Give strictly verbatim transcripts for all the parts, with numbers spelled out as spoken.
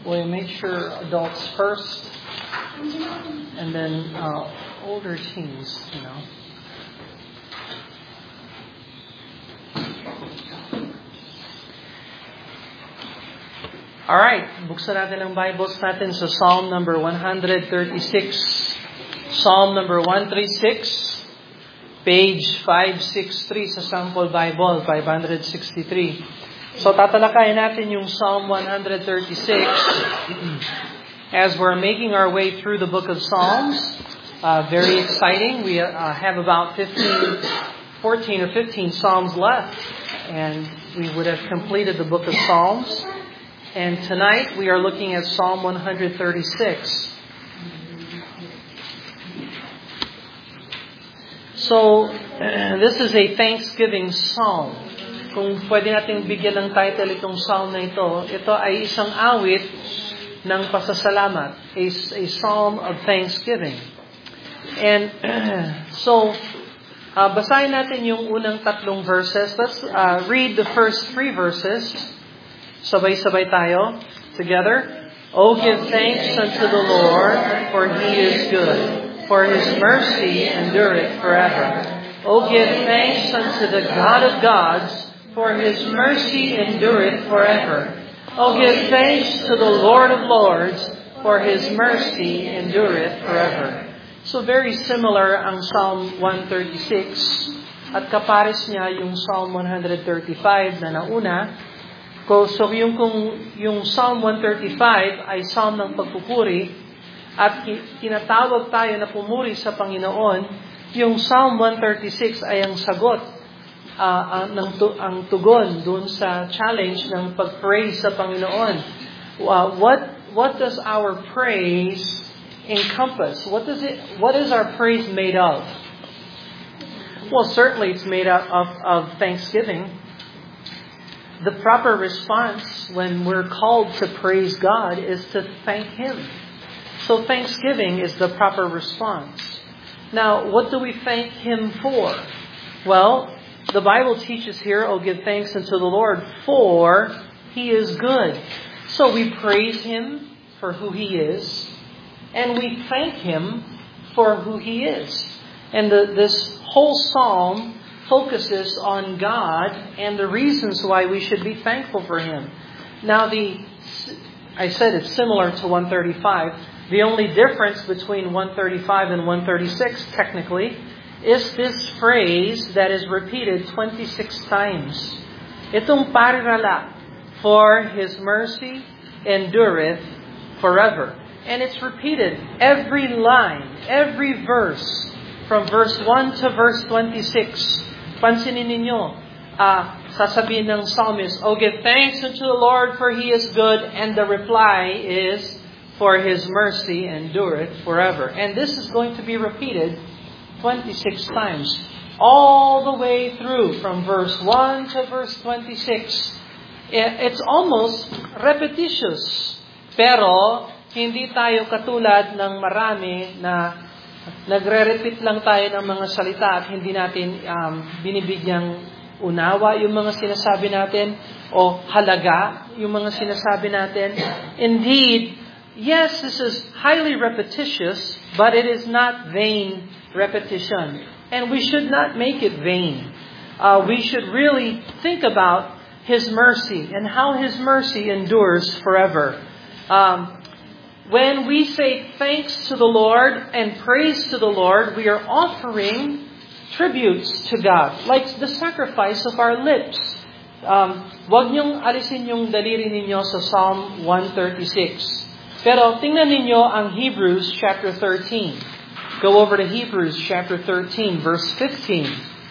we'll make sure adults first, and then uh, older teens, you know. Alright, buksan natin ang Bibles natin sa Psalm number one thirty-six. Psalm number one thirty-six, page five sixty-three sa Sample Bible, five sixty-three. So tatalakayin natin yung Psalm one thirty-six as we're making our way through the book of Psalms. Uh, very exciting. We uh, have about fifteen, fourteen or fifteen Psalms left, and we would have completed the book of Psalms. And tonight we are looking at Psalm one thirty-six. So, uh, this is a Thanksgiving Psalm. Kung pwede nating bigyan ng title itong Psalm na ito, ito ay isang awit ng pasasalamat, a, a Psalm of Thanksgiving. And uh, so, uh, basahin natin yung unang tatlong verses. Let's uh, read the first three verses. Sabay-sabay tayo together. Oh, give thanks unto the Lord, for He is good, for His mercy endureth forever. Oh, give thanks unto the God of gods, for His mercy endureth forever. Oh, give thanks to the Lord of lords, for His mercy endureth forever. So very similar ang Psalm one thirty-six, at kapares niya yung Psalm one thirty-five na nauna. So yung, kung, yung Psalm one thirty-five ay Psalm ng pagpupuri at tinatawag tayo na pumuri sa Panginoon, yung Psalm one thirty-six ay ang sagot, uh, ang, ang tugon dun sa challenge ng pag-praise sa Panginoon. Uh, what what does our praise encompass? What does it? What is our praise made of? Well, certainly it's made up of, of thanksgiving. The proper response when we're called to praise God is to thank Him. So thanksgiving is the proper response. Now, what do we thank Him for? Well, the Bible teaches here, oh, give thanks unto the Lord, for He is good. So we praise Him for who He is, and we thank Him for who He is. And the, this whole psalm focuses on God and the reasons why we should be thankful for Him. Now, the I said it's similar to one thirty-five. The only difference between one thirty-five and one thirty-six, technically, is this phrase that is repeated twenty-six times. Itong parirala, for His mercy endureth forever. And it's repeated every line, every verse, from verse one to verse twenty-six. Pansinin ninyo, uh, sasabihin ng psalmist, oh, give thanks unto the Lord, for He is good. And the reply is, for His mercy endureth forever. And this is going to be repeated twenty-six times. All the way through, from verse one to verse twenty-six. It's almost repetitious. Pero, hindi tayo katulad ng marami na nagre-repeat lang tayo ng mga salita at hindi natin um, binibigyang unawa yung mga sinasabi natin o halaga yung mga sinasabi natin. Indeed, yes, this is highly repetitious, but it is not vain repetition. And we should not make it vain. Uh, we should really think about His mercy and how His mercy endures forever. Um, When we say thanks to the Lord and praise to the Lord, we are offering tributes to God, like the sacrifice of our lips. Um, wag niyong alisin yung daliri ninyo sa Psalm one thirty-six. Pero tingnan ninyo ang Hebrews chapter thirteen. Go over to Hebrews chapter thirteen, verse fifteen.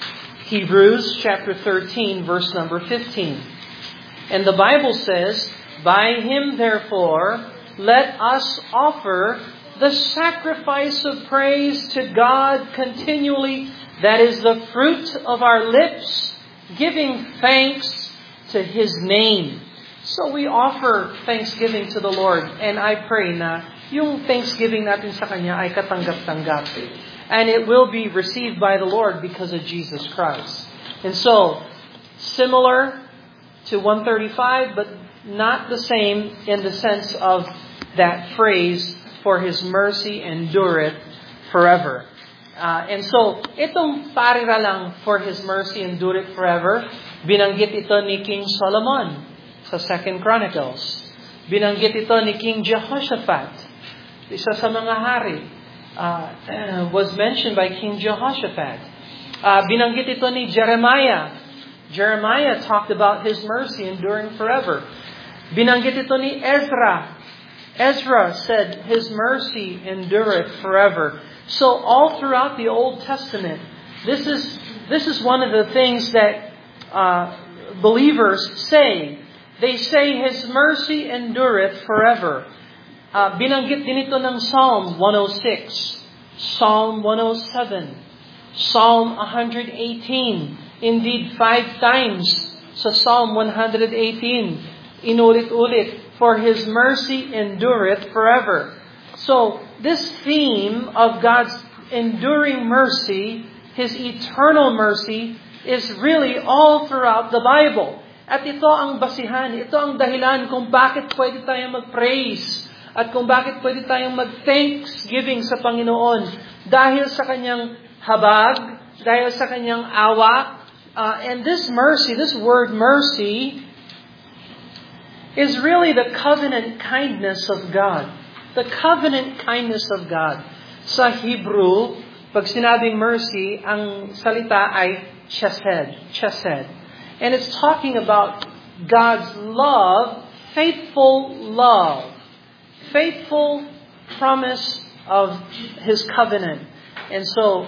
Hebrews chapter thirteen, verse number fifteen. And the Bible says, by Him therefore, let us offer the sacrifice of praise to God continually. That is the fruit of our lips, giving thanks to His name. So we offer thanksgiving to the Lord. And I pray na yung thanksgiving natin sa Kanya ay katanggap-tanggap. And it will be received by the Lord because of Jesus Christ. And so, similar to one thirty-five, but not the same in the sense of that phrase, for His mercy endureth forever. Uh, and so, itong parira lang, for His mercy endureth forever, binanggit ito ni King Solomon sa Second Chronicles. Binanggit ito ni King Jehoshaphat, isa sa mga hari, uh, was mentioned by King Jehoshaphat. Uh, binanggit ito ni Jeremiah. Jeremiah talked about His mercy enduring forever. Binanggit ito ni Ezra. Ezra said, His mercy endureth forever. So all throughout the Old Testament, this is this is one of the things that uh, believers say. They say His mercy endureth forever. Uh, binanggit din ito ng Psalm one oh six, Psalm one oh seven, Psalm one eighteen. Indeed, five times sa Psalm one eighteen, inulit-ulit, for His mercy endureth forever. So, this theme of God's enduring mercy, His eternal mercy, is really all throughout the Bible. At ito ang basihan, ito ang dahilan kung bakit pwede tayong mag-praise at kung bakit pwede tayong mag-thanksgiving sa Panginoon dahil sa Kanyang habag, dahil sa Kanyang awa. Uh, and this mercy, this word mercy, is really the covenant kindness of God. The covenant kindness of God. Sa Hebrew, pag sinabing mercy, ang salita ay chesed. Chesed. And it's talking about God's love, faithful love. Faithful promise of His covenant. And so,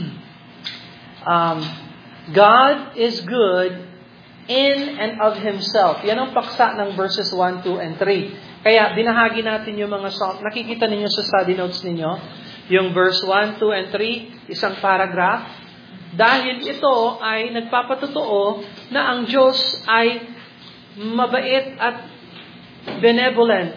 um, God is good in and of Himself. Yan ang paksa ng verses one, two, and three. Kaya binahagi natin yung mga psalm. Nakikita ninyo sa study notes ninyo, yung verse one, two, and three, isang paragraph. Dahil ito ay nagpapatotoo na ang Diyos ay mabait at benevolent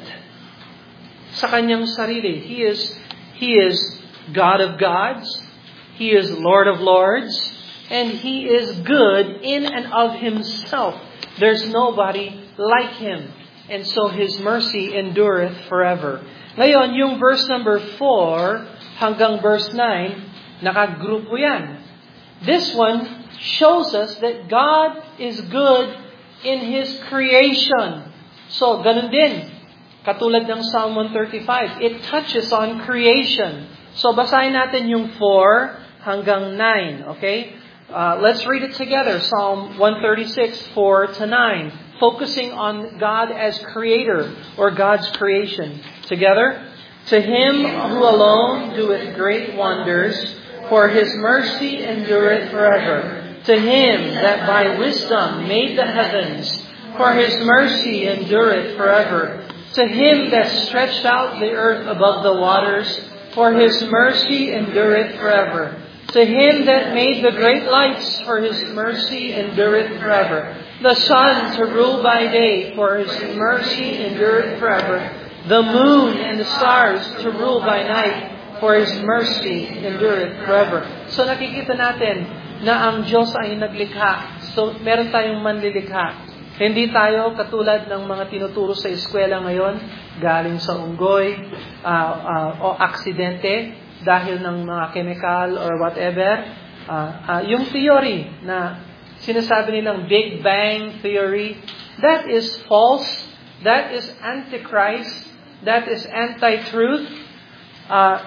sa Kanyang sarili. He is, He is God of gods. He is Lord of lords. And He is good in and of Himself. There's nobody like Him. And so His mercy endureth forever. Ngayon, yung verse number four hanggang verse nine, nakagrupo yan. This one shows us that God is good in His creation. So, ganun din. Katulad ng Psalm one thirty-five, it touches on creation. So, basahin natin yung four hanggang nine, okay? Uh, let's read it together. Psalm one thirty-six, four to nine. Focusing on God as creator or God's creation. Together. To Him who alone doeth great wonders, for His mercy endureth forever. To Him that by wisdom made the heavens, for His mercy endureth forever. To Him that stretched out the earth above the waters, for His mercy endureth forever. To Him that made the great lights, for His mercy endureth forever. The sun to rule by day, for His mercy endureth forever. The moon and the stars to rule by night, for His mercy endureth forever. So nakikita natin na ang Diyos ay naglikha. So meron tayong manlilikha. Hindi tayo katulad ng mga tinuturo sa eskwela ngayon, galing sa unggoy uh, uh, o aksidente, dahil ng mga chemical or whatever, uh, uh, yung theory na sinasabi nilang Big Bang Theory, that is false, that is antichrist, that is anti-truth. Uh,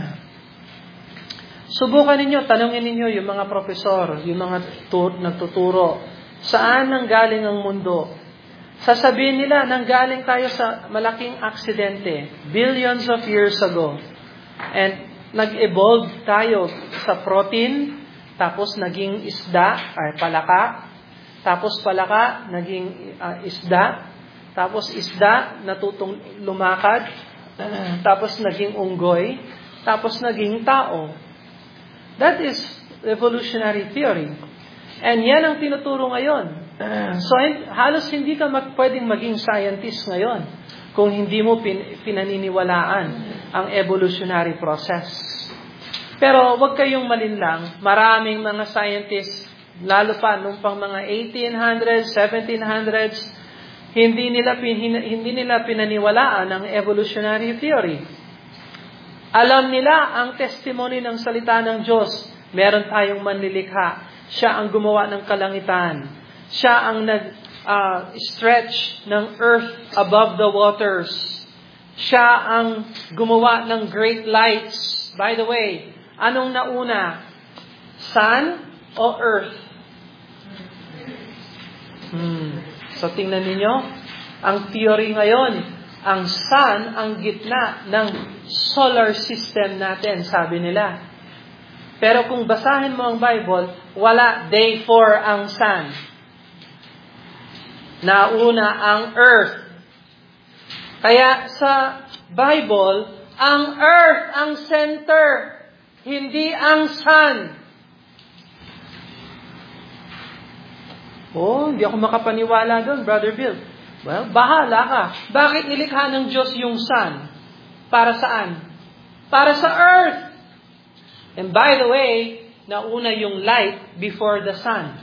subukan ninyo, tanungin ninyo yung mga profesor, yung mga tur- nagtuturo, saan nang galing ang mundo? Sasabihin nila, nanggaling tayo sa malaking aksidente, billions of years ago. And nag-evolve tayo sa protein, tapos naging isda, ay palaka, tapos palaka, naging uh, isda, tapos isda, natutong lumakad, uh, tapos naging unggoy, tapos naging tao. That is evolutionary theory. And yan ang tinuturo ngayon. Uh, so, halos hindi ka mag, pwedeng maging scientist ngayon kung hindi mo pin, pinaniniwalaan ang evolutionary process. Pero wag kayong malinlang, maraming mga scientists, lalo pa nung pang mga eighteen hundreds, seventeen hundreds, Hindi nila hindi nila pinaniwalaan ang evolutionary theory. Alam nila ang testimony ng salita ng Diyos. Meron tayong manlilikha. Siya ang gumawa ng kalangitan. Siya ang nag-stretch uh, ng earth above the waters. Siya ang gumawa ng great lights. By the way, anong nauna? Sun o earth? Hmm. So tingnan ninyo, ang theory ngayon, ang sun ang gitna ng solar system natin, sabi nila. Pero kung basahin mo ang Bible, wala day four ang sun. Nauna ang earth. Kaya sa Bible, ang earth ang center, hindi ang sun. Oh, hindi ako makapaniwala doon, Brother Bill. Well, bahala ka. Bakit nilikha ng Diyos yung sun? Para saan? Para sa earth. And by the way, nauna yung light before the sun.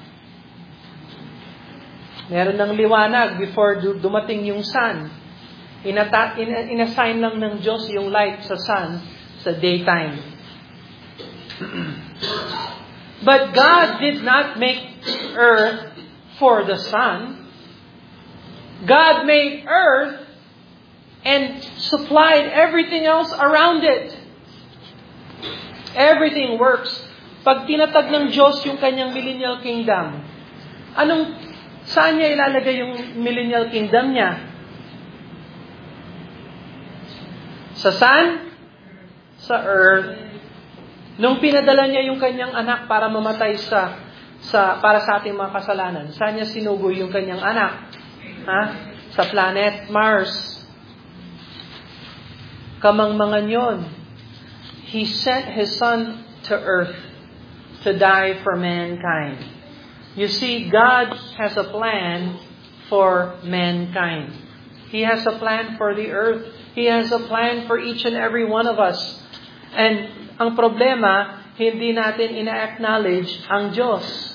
Meron ng liwanag before dumating yung sun. Inata- in- inassign lang ng Diyos yung light sa sun sa daytime. But God did not make earth for the sun. God made earth and supplied everything else around it. Everything works. Pag tinatag ng Diyos yung kanyang millennial kingdom, anong, saan niya ilalagay yung millennial kingdom niya? Sa sun? Sa earth. Nung pinadala niya yung kanyang anak para mamatay sa sa para sa ating mga kasalanan, saan niya sinugo yung kanyang anak? Ha? Sa planet Mars. Kamangmangan yon. He sent His Son to earth to die for mankind. You see, God has a plan for mankind. He has a plan for the earth. He has a plan for each and every one of us. And ang problema, hindi natin ina-acknowledge ang Diyos.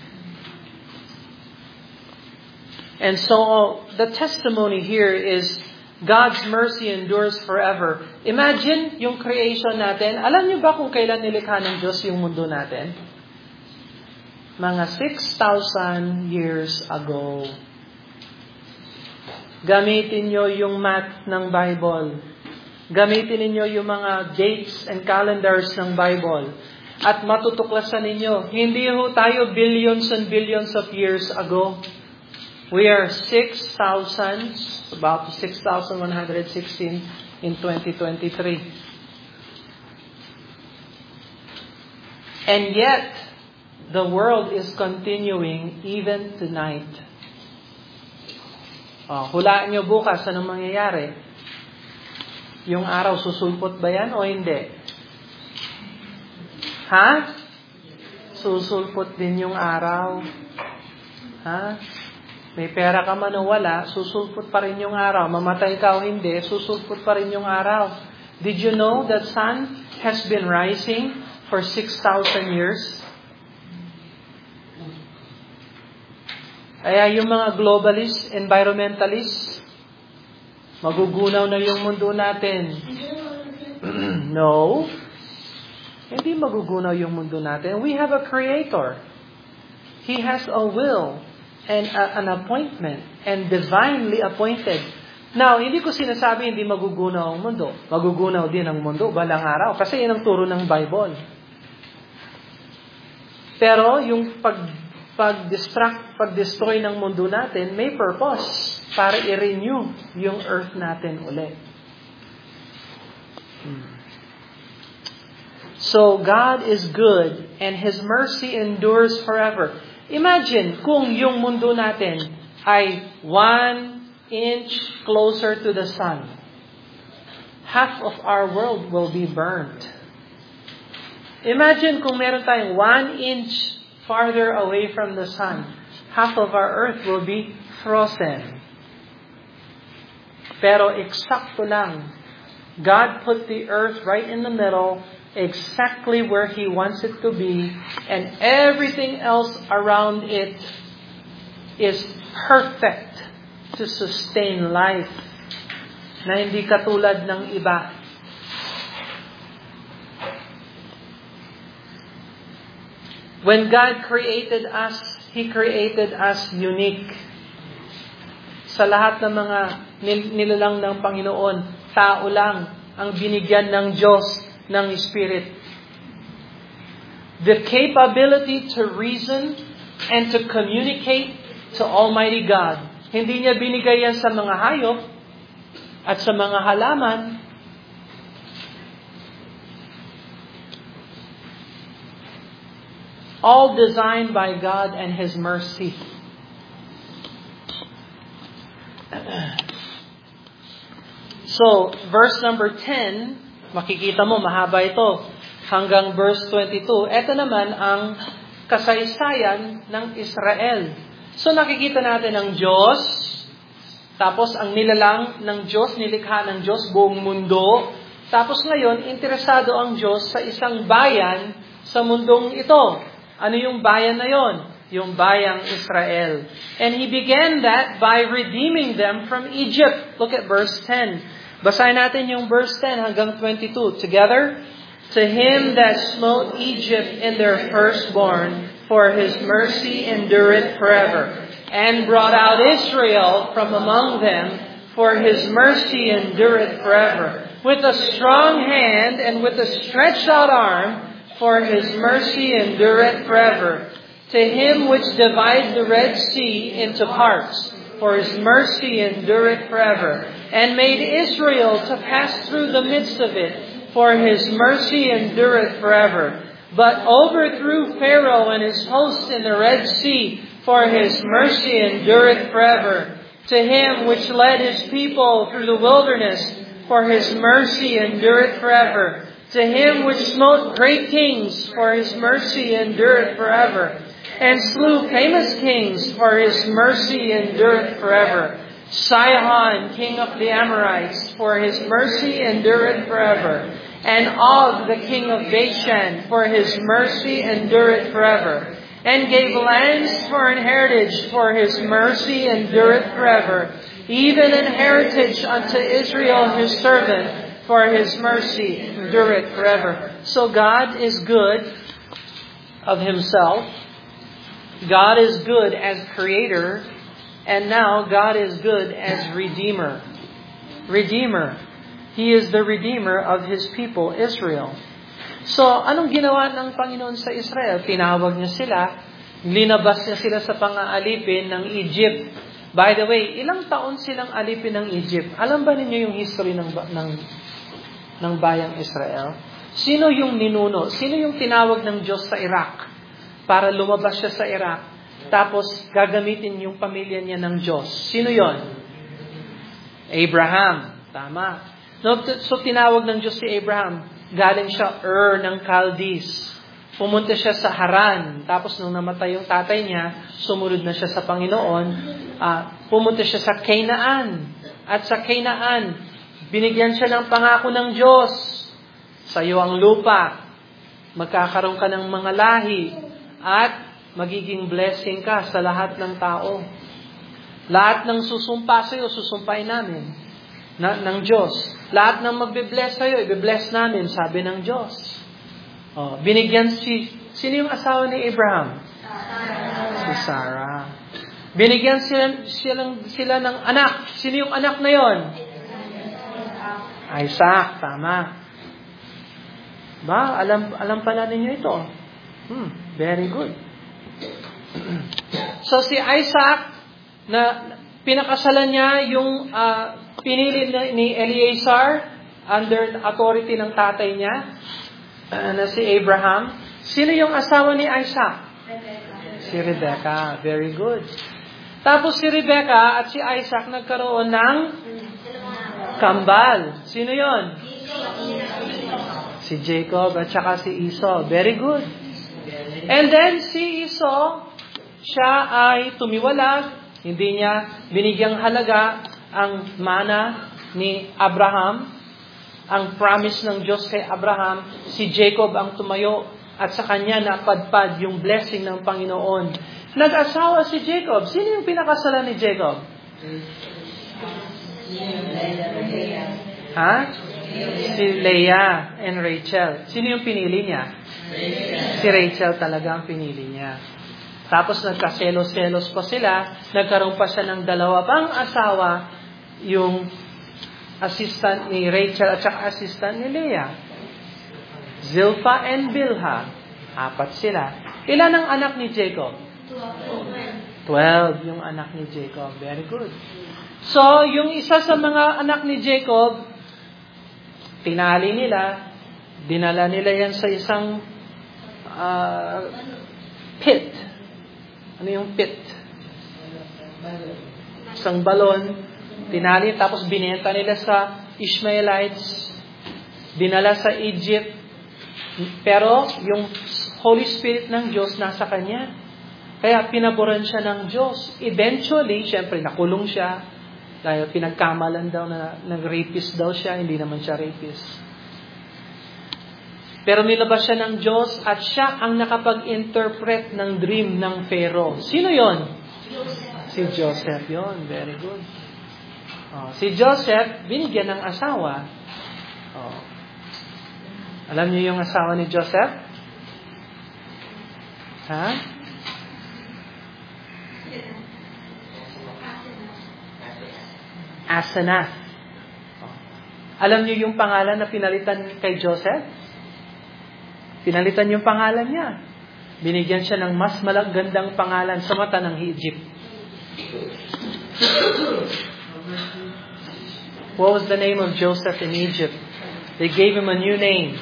And so, the testimony here is God's mercy endures forever. Imagine yung creation natin. Alam niyo ba kung kailan nilikha ng Diyos yung mundo natin? Mga six thousand years ago. Gamitin niyo yung math ng Bible. Gamitin niyo yung mga dates and calendars ng Bible. At matutuklasan ninyo, hindi ho tayo billions and billions of years ago. We are six thousand, about six thousand one hundred sixteen in twenty twenty-three. And yet, the world is continuing even tonight. Oh, hulaan nyo bukas anong mangyayari. Yung araw, susulpot ba yan o hindi? Ha? Susulpot din yung araw. Ha? May pera ka man o wala, susulpot pa rin yung araw. Mamatay ka o hindi, susulpot pa rin yung araw. Did you know that sun has been rising for six thousand years? Kaya yung mga globalists, environmentalists, magugunaw na yung mundo natin. No. Hindi magugunaw yung mundo natin. We have a creator. He has a will and a, an appointment and divinely appointed. Now, hindi ko sinasabi hindi magugunaw ang mundo. Magugunaw din ang mundo balang araw kasi yan ang turo ng Bible. Pero yung pag pag-distract, pag-destroy ng mundo natin, may purpose para i-renew yung earth natin ulit. So, God is good and His mercy endures forever. Imagine kung yung mundo natin ay one inch closer to the sun. Half of our world will be burned. Imagine kung meron tayong one inch farther away from the sun. Half of our earth will be frozen. Pero eksakto lang. God put the earth right in the middle, exactly where He wants it to be, and everything else around it is perfect to sustain life na hindi katulad ng iba. When God created us, He created us unique. Sa lahat ng mga nilalang ng Panginoon, tao lang ang binigyan ng Diyos ng Spirit. The capability to reason and to communicate to Almighty God. Hindi niya binigay yan sa mga hayop at sa mga halaman. All designed by God and His mercy. So, verse number ten, makikita mo, mahaba ito, hanggang verse twenty-two. Ito naman ang kasaysayan ng Israel. So, nakikita natin ang Diyos, tapos ang nilalang ng Diyos, nilikha ng Diyos, buong mundo. Tapos ngayon, interesado ang Diyos sa isang bayan sa mundong ito. Ano yung bayan na yon? Yung bayang Israel. And He began that by redeeming them from Egypt. Look at verse ten. Basahin natin yung verse ten hanggang twenty-two. Together, to Him that smote Egypt in their firstborn, for His mercy endureth forever, and brought out Israel from among them, for His mercy endureth forever, with a strong hand and with a stretched out arm, for His mercy endureth forever. To Him which divides the Red Sea into parts, for His mercy endureth forever, and made Israel to pass through the midst of it, for His mercy endureth forever. But overthrew Pharaoh and his host in the Red Sea, for His mercy endureth forever. To Him which led His people through the wilderness, for His mercy endureth forever. To Him which smote great kings, for His mercy endureth forever. And slew famous kings, for His mercy endureth forever. Sihon, king of the Amorites, for His mercy endureth forever. And Og, the king of Bashan, for His mercy endureth forever. And gave lands for an heritage, for His mercy endureth forever. Even an heritage unto Israel His servant, for His mercy endureth forever. So God is good of Himself. God is good as Creator. And now God is good as Redeemer. Redeemer. He is the Redeemer of His people, Israel. So, anong ginawa ng Panginoon sa Israel? Tinawag niya sila, linabas niya sila sa pang-aalipin ng Egypt. By the way, ilang taon silang alipin ng Egypt? Alam ba ninyo yung history ng ng ng bayang Israel? Sino yung ninuno? Sino yung tinawag ng Diyos sa Iraq para lumabas siya sa Iraq? Tapos gagamitin yung pamilya niya ng Diyos. Sino yon? Abraham. Tama. No, so tinawag ng Diyos si Abraham. Galing siya Ur ng Chaldees. Pumunta siya sa Haran. Tapos nung namatay yung tatay niya, sumunod na siya sa Panginoon. Uh, pumunta siya sa Canaan. At sa Canaan, binigyan siya ng pangako ng Diyos. Sa iyo ang lupa. Magkakaroon ka ng mga lahi. At magiging blessing ka sa lahat ng tao. Lahat ng susumpa sa iyo, susumpain namin na, ng Diyos. Lahat ng magbe-bless sa iyo, ibe-bless namin, sabi ng Diyos. Oh, binigyan si, sino yung asawa ni Abraham? Si Sarah. Binigyan sila, sila, sila ng anak. Sino yung anak na yon? Isaac, tama. Ba, alam, alam pala ninyo ito. Hmm, very good. So si Isaac, na pinakasalan niya yung uh, pinili ni Eleazar under authority ng tatay niya, uh, na si Abraham. Sino yung asawa ni Isaac? Rebecca. Si Rebecca. Very good. Tapos si Rebecca at si Isaac nagkaroon ng kambal. Sino yon? Si Jacob at saka si Esau. Very good. And then si Esau, siya ay tumiwalag. Hindi niya binigyang halaga ang mana ni Abraham, ang promise ng Diyos kay Abraham. Si Jacob ang tumayo at sa kanya napadpad yung blessing ng Panginoon. Nag-asawa si Jacob. Sino yung pinakasalan ni Jacob? Ha? Si Leah and Rachel. Sino yung pinili niya? Si Rachel talaga ang pinili niya. Tapos nagkaselos-selos pa sila. Nagkaroon pa siya ng dalawa pang asawa, yung assistant ni Rachel at saka assistant ni Leah. Zilpah and Bilhah. Apat sila. Ilan ang anak ni Jacob? Twelve yung anak ni Jacob. Very good. So, yung isa sa mga anak ni Jacob, tinali nila, dinala nila yan sa isang uh, pit. Ano yung pit? Isang balon. Tinali, tapos binenta nila sa Ishmaelites. Dinala sa Egypt. Pero, yung Holy Spirit ng Diyos nasa kanya. Kaya pinaboran siya ng Diyos. Eventually, syempre, nakulong siya. Dahil pinagkamalan daw na nag-rapist daw siya, hindi naman siya rapist. Pero nilabas siya ng Diyos at siya ang nakapag-interpret ng dream ng Pharaoh. Sino yon? Joseph. Si Joseph yon. Very good. Oh, si Joseph, binigyan ng asawa. Oh. Alam niyo yung asawa ni Joseph? Ha? Asenath. Alam niyo yung pangalan na pinalitan kay Joseph? Pinalitan yung pangalan niya. Binigyan siya ng mas malagandang pangalan sa mata ng Egypt. What was the name of Joseph in Egypt? They gave him a new name.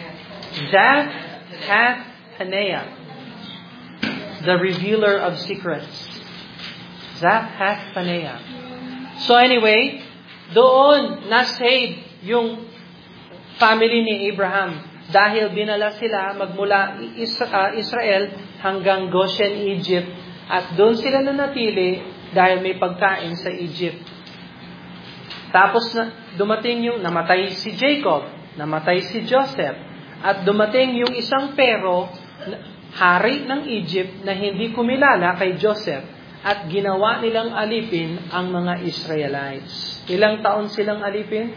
Zaphnath-Paneah. The revealer of secrets. Zaphnath-Paneah. So anyway, doon na-save yung family ni Abraham dahil binala sila magmula Israel hanggang Goshen, Egypt, at doon sila nanatili dahil may pagkain sa Egypt. Tapos na, dumating yung namatay si Jacob, namatay si Joseph, at dumating yung isang pero hari ng Egypt na hindi kumilala kay Joseph at ginawa nilang alipin ang mga Israelites. Ilang taon silang alipin?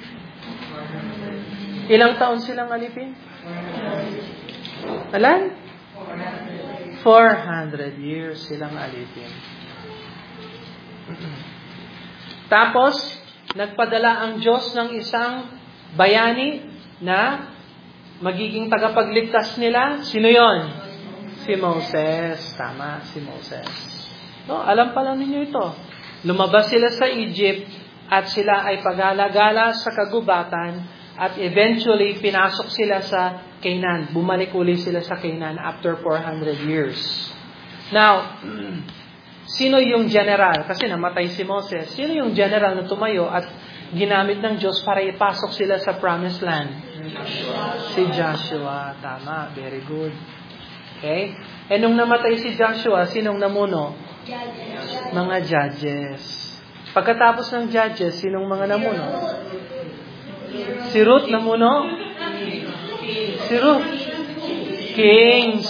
Ilang taon silang alipin? Alan? four hundred years silang alipin. Tapos, nagpadala ang Diyos ng isang bayani na magiging tagapagligtas nila. Sino yon? Si Moses. Tama, si Moses. No, alam pa lang ninyo ito. Lumabas sila sa Egypt at sila ay pagala-gala sa kagubatan at eventually pinasok sila sa Canaan. Bumalik uli sila sa Canaan after four hundred years. Now, sino yung general? Kasi namatay si Moses. Sino yung general na tumayo at ginamit ng Diyos para ipasok sila sa promised land? Joshua. Si Joshua. Tama. Very good. Okay? E nung namatay si Joshua, sinong namuno? Judges. Mga judges. Pagkatapos ng judges, sinong mga namuno? Si Ruth namuno? Si Ruth. Kings.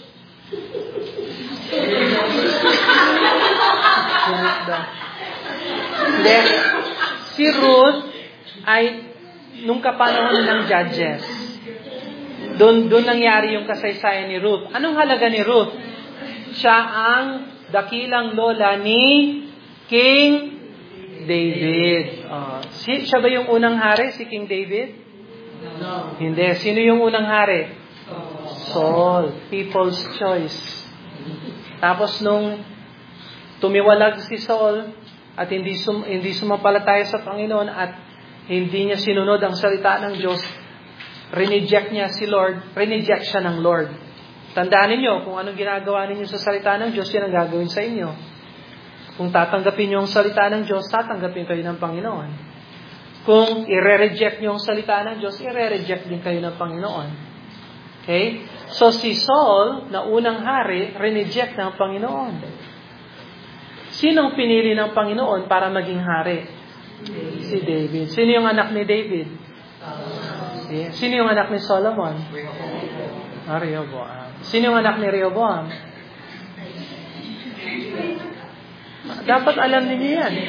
Then, si Ruth ay nung kapanahon ng judges. Doon doon nangyari yung kasaysayan ni Ruth. Anong halaga ni Ruth? Siya ang dakilang lola ni King David. Uh, si, siya ba yung unang hari, si King David? No. Hindi. Sino yung unang hari? Saul. People's choice. Tapos nung tumiwalag si Saul at hindi sum, hindi sumampalataya sa Panginoon at hindi niya sinunod ang salita ng Diyos, reneject niya si Lord, reneject siya ng Lord. Tandaan ninyo, kung anong ginagawa ninyo sa salita ng Diyos, yan ang gagawin sa inyo. Kung tatanggapin niyo ang salita ng Diyos, tatanggapin kayo ng Panginoon. Kung i-reject niyo ang salita ng Diyos, i-reject din kayo ng Panginoon. Okay? So si Saul, na unang hari, reneject ng Panginoon. Sinong pinili ng Panginoon para maging hari? Si David. Sino yung anak ni David? Sino yung anak ni Solomon? Ah, Rehoboam. Sino yung anak ni Rehoboam? Dapat alam niyo yan.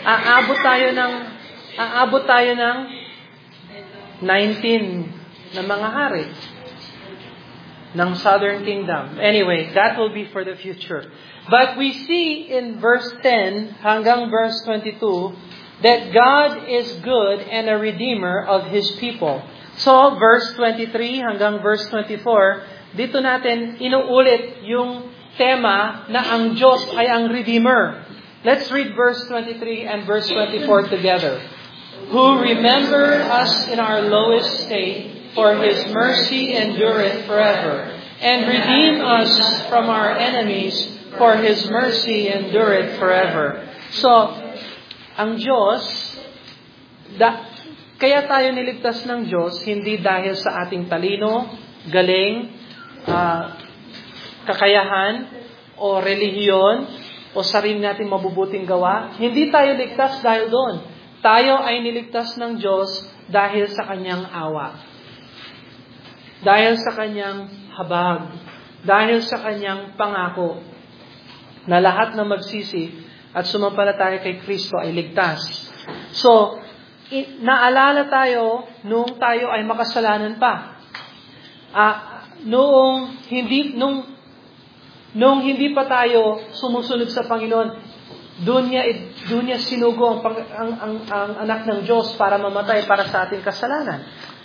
aabot tayo ng aabot tayo ng nineteen na mga hari ng Southern Kingdom. Anyway, that will be for the future. But we see in verse ten hanggang verse twenty-two that God is good and a redeemer of His people. So, verse twenty-three hanggang verse twenty-four, dito natin inuulit yung tema na ang Diyos ay ang Redeemer. Let's read verse twenty-three and verse twenty-four together. Who remember us in our lowest state, for His mercy endureth forever, and redeem us from our enemies, for His mercy endureth forever. So, ang Diyos, da, kaya tayo niligtas ng Diyos, hindi dahil sa ating talino, galing, uh, kakayahan, o relihiyon, o sarili nating mabubuting gawa. Hindi tayo ligtas dahil doon. Tayo ay niligtas ng Diyos dahil sa Kanyang awa. Dahil sa Kanyang habag, dahil sa Kanyang pangako, na lahat na magsisi at sumampalataya kay Kristo ay ligtas. So, i- naalala tayo nung tayo ay makasalanan pa. Ah, noong hindi nung nung hindi pa tayo sumusunod sa Panginoon, doon niya doon niya sinugo ang, ang, ang, ang anak ng Diyos para mamatay para sa ating kasalanan.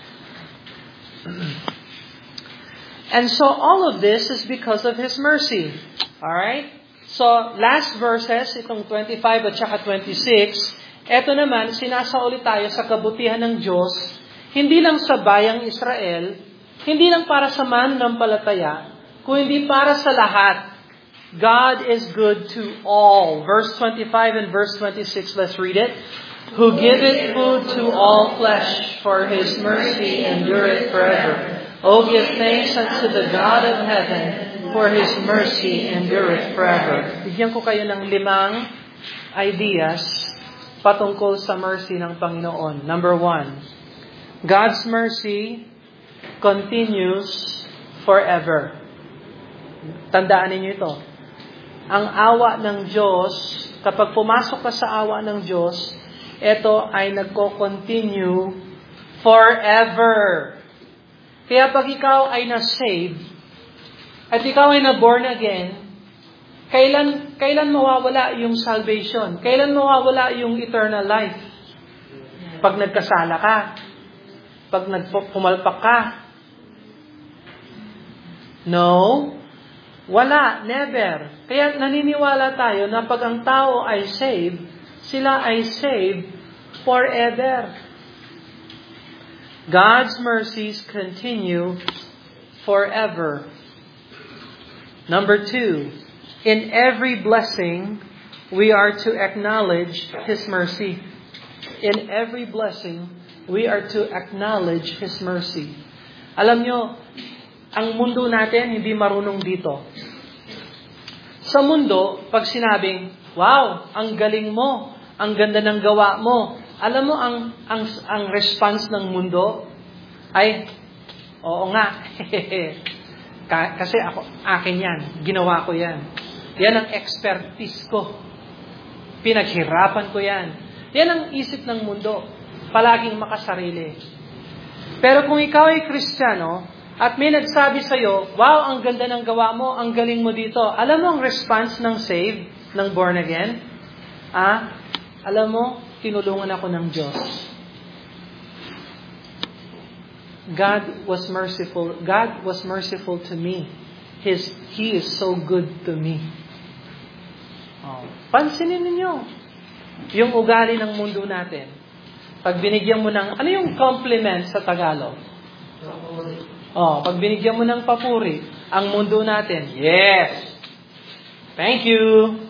And so all of this is because of His mercy. Alright? So, last verses, itong twenty-five at saka twenty-six, eto naman, sinasaulit tayo sa kabutihan ng Diyos, hindi lang sa bayang Israel, hindi lang para sa mananampalataya, kundi para sa lahat. God is good to all. Verse twenty-five and verse twenty-six, let's read it. Who giveth food to all flesh, for His mercy endureth forever. O give thanks unto the God of heaven, for His mercy endureth forever. Bigyan ko kayo ng limang ideas patungkol sa mercy ng Panginoon. Number one, God's mercy continues forever. Tandaan ninyo ito. Ang awa ng Diyos, kapag pumasok ka sa awa ng Diyos, ito ay nagko-continue forever. Kaya pag ikaw ay na-save, at ikaw ay na-born again, kailan, kailan mawawala yung salvation? Kailan mawawala yung eternal life? Pag nagkasala ka, pag nagpumalpak ka. No, wala, never. Kaya naniniwala tayo na pag ang tao ay saved, sila ay saved forever. God's mercies continue forever. Number two, in every blessing, we are to acknowledge His mercy. In every blessing, we are to acknowledge His mercy. Alam nyo, ang mundo natin hindi marunong dito. Sa mundo, pag sinabing, wow, ang galing mo, ang ganda ng gawa mo, alam mo ang ang ang response ng mundo ay oo nga. Kasi ako akin 'yan, ginawa ko 'yan. 'Yan ang expertise ko. Pinaghirapan ko 'yan. 'Yan ang isip ng mundo, palaging makasarili. Pero kung ikaw ay Kristiyano at may nagsabi sa iyo, wow, ang ganda ng gawa mo, ang galing mo dito. Alam mo ang response ng saved, ng born again? Ah, alam mo, tinulungan ako ng Diyos. God was merciful. God was merciful to me. His, He is so good to me. Oh, pansinin ninyo yung ugali ng mundo natin. Pag binigyan mo ng, ano yung compliment sa Tagalog? Oh, pag binigyan mo ng papuri, ang mundo natin, yes! Thank you!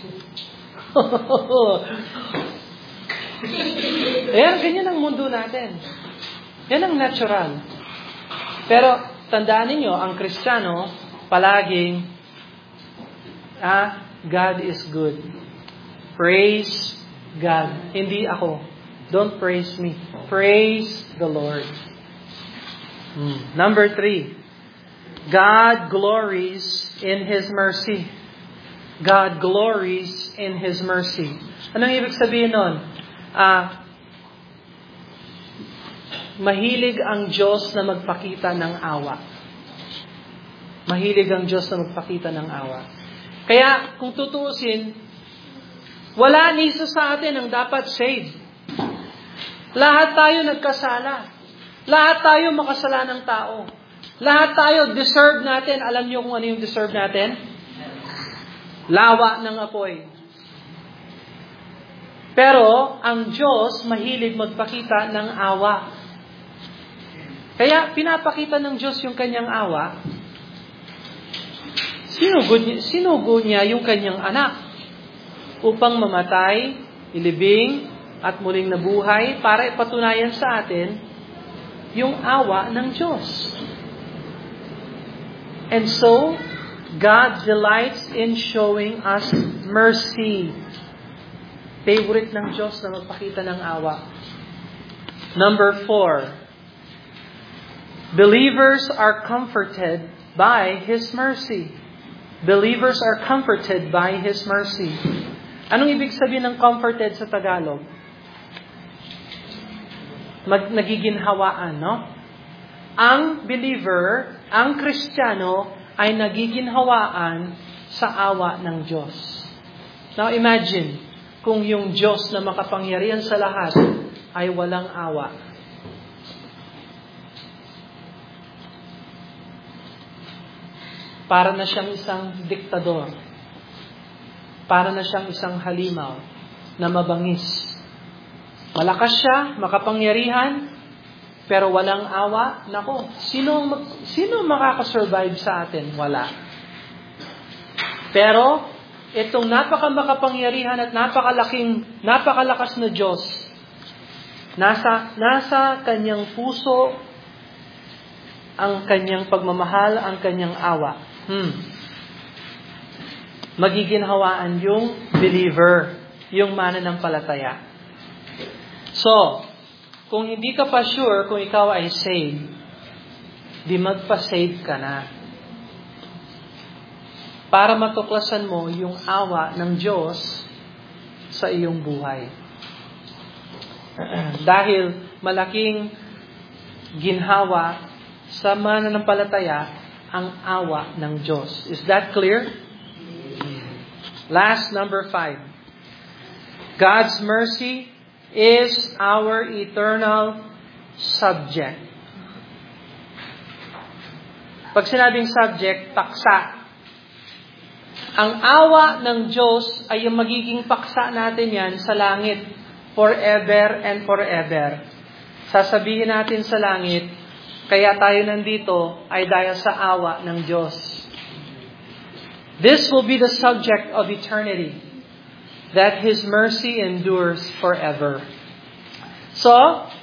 Ayan, ganyan ang mundo natin. Yan ang natural. Pero, tandaan ninyo, ang Kristiyano, palaging, ah, God is good. Praise God. Hindi ako. Don't praise me. Praise the Lord. Hmm. Number three, God glories in His mercy. God glories in His mercy. Anong ibig sabihin nun? Ah, mahilig ang Diyos na magpakita ng awa. Mahilig ang Diyos na magpakita ng awa. Kaya, kung tutuusin, wala ni isa sa atin ang dapat saved. Lahat tayo nagkasala. Lahat tayo makasalanang tao. Lahat tayo deserve natin. Alam niyo kung ano yung deserve natin? Lawa ng apoy. Pero, ang Diyos mahilig magpakita ng awa. Kaya, pinapakita ng Diyos yung kanyang awa. Sinugo niya, sinugo niya yung kanyang anak upang mamatay, ilibing, at muling nabuhay para ipatunayan sa atin yung awa ng Diyos. And so, God delights in showing us mercy. Favorite ng Diyos na magpakita ng awa. Number four, believers are comforted by His mercy. Believers are comforted by His mercy. Anong ibig sabihin ng comforted sa Tagalog? Mag, nagiginhawaan, no? Ang believer, ang Kristiyano, ay nagiginhawaan sa awa ng Diyos. Now imagine, kung yung Diyos na makapangyarihan sa lahat ay walang awa. Para na siyang isang diktador. Para na siyang isang halimaw na mabangis. Malakas siya, makapangyarihan, pero walang awa. Nako, sino, sino makakasurvive sa atin? Wala. Pero, itong napakamakapangyarihan at napakalaking, napakalakas na Diyos, nasa, nasa kanyang puso, ang kanyang pagmamahal, ang kanyang awa. Hmm. Magiginhawaan yung believer, yung mananampalataya. So, kung hindi ka pa sure kung ikaw ay saved, di magpa-save ka na. Para matuklasan mo yung awa ng Diyos sa iyong buhay. Dahil malaking ginhawa sa mananampalataya ang awa ng Diyos. Is that clear? Last, number five. God's mercy is our eternal subject. Pag sinabing subject, paksa. Ang awa ng Diyos ay yung magiging paksa natin yan sa langit forever and forever. Sasabihin natin sa langit, kaya tayo nandito ay dahil sa awa ng Diyos. This will be the subject of eternity. That His mercy endures forever. So,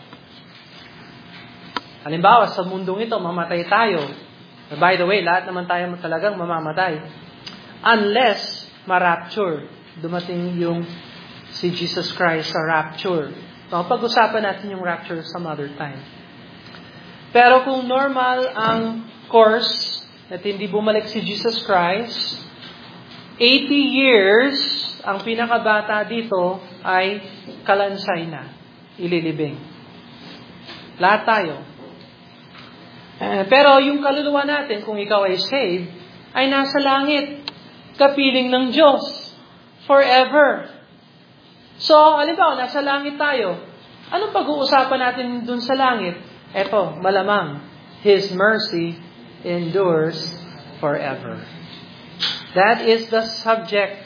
halimbawa, sa mundong ito, mamatay tayo. By the way, lahat naman tayo talagang mamamatay. Unless ma-rapture. Dumating yung si Jesus Christ sa rapture. So, pag-usapan natin yung rapture some other time. Pero kung normal ang course at hindi bumalik si Jesus Christ, eighty years ang pinakabata dito ay kalansay na, ililibing. Lahat tayo. Uh, pero yung kaluluwa natin, kung ikaw ay saved, ay nasa langit, kapiling ng Diyos, forever. So, halimbawa, nasa langit tayo. Anong pag-uusapan natin dun sa langit? Eto, malamang, His mercy endures forever. That is the subject.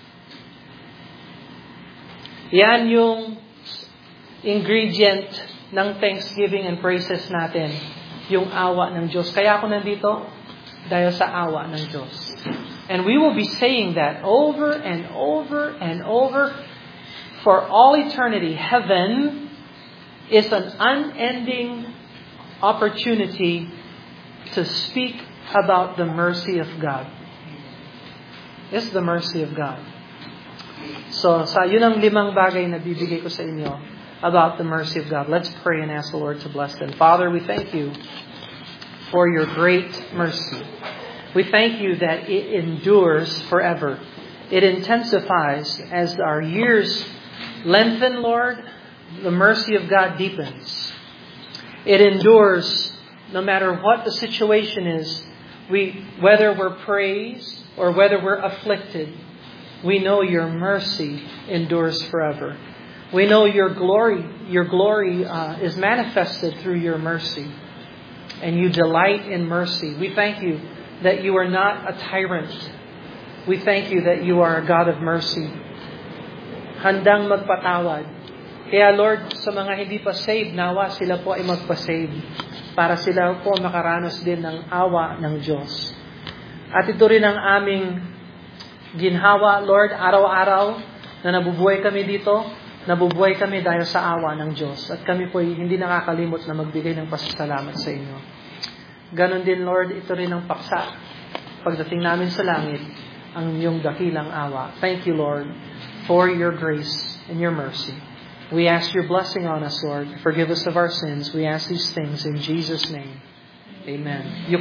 Yan yung ingredient ng thanksgiving and praises natin. Yung awa ng Diyos. Kaya ako nandito dahil sa awa ng Diyos. And we will be saying that over and over and over for all eternity. Heaven is an unending opportunity to speak about the mercy of God. It's the mercy of God. So, sa yun ang limang bagay na bibigay ko sa inyo about the mercy of God. Let's pray and ask the Lord to bless them. Father, we thank you for your great mercy. We thank you that it endures forever. It intensifies as our years lengthen, Lord. The mercy of God deepens. It endures no matter what the situation is. We, whether we're praised or whether we're afflicted, we know your mercy endures forever. We know your glory, your glory uh, is manifested through your mercy. And you delight in mercy. We thank you that you are not a tyrant. We thank you that you are a God of mercy. Handang magpatawad. Kaya Lord, sa mga hindi pa saved, nawa sila po ay magpa-save para sila po makaranas din ng awa ng Diyos. At ito rin ang aming ginhawa, Lord, araw-araw na nabubuhay kami dito. Nabubuhay kami dahil sa awa ng Diyos. At kami po hindi nakakalimot na magbigay ng pasasalamat sa inyo. Ganon din, Lord, ito rin ang paksa. Pagdating namin sa langit, ang iyong dakilang awa. Thank you, Lord, for your grace and your mercy. We ask your blessing on us, Lord. Forgive us of our sins. We ask these things in Jesus' name. Amen. You